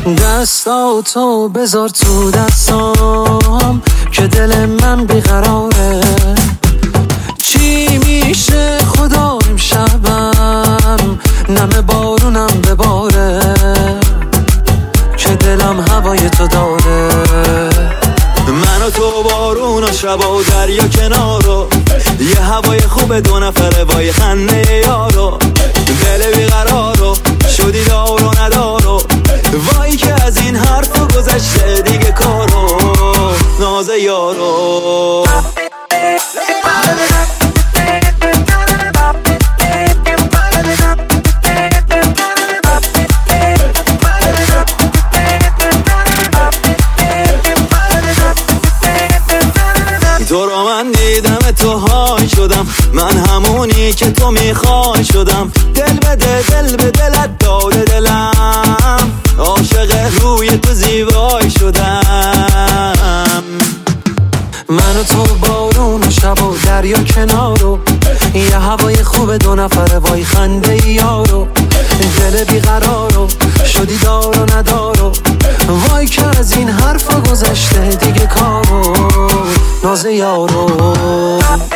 دستاتو بذار تو دستام که دل من بیقراره. چی میشه خدا امشبم نم بارونم بباره که دلم هوای تو داره. من و تو بارون و شب و دریا کنارو، یه هوای خوب دو نفره وای خنده یارو. دل بیقرارو شدی دار و ندارو، وای که از این حرف گذشته دیگه کارو ناز یارو. تو رو من دیدم تو های شدم، من همونی که تو میخوای شدم. دل به دلت داده دلم، عاشق روی تو زیبای شدم. من و تو بارون و شب و دریا کنارو، یه هوای خوب دو نفره وای خنده یارو. دل بیقرارو شدی دار و ندارو، وای که از این حرفا گذشته دیگه کارو ناز یارو.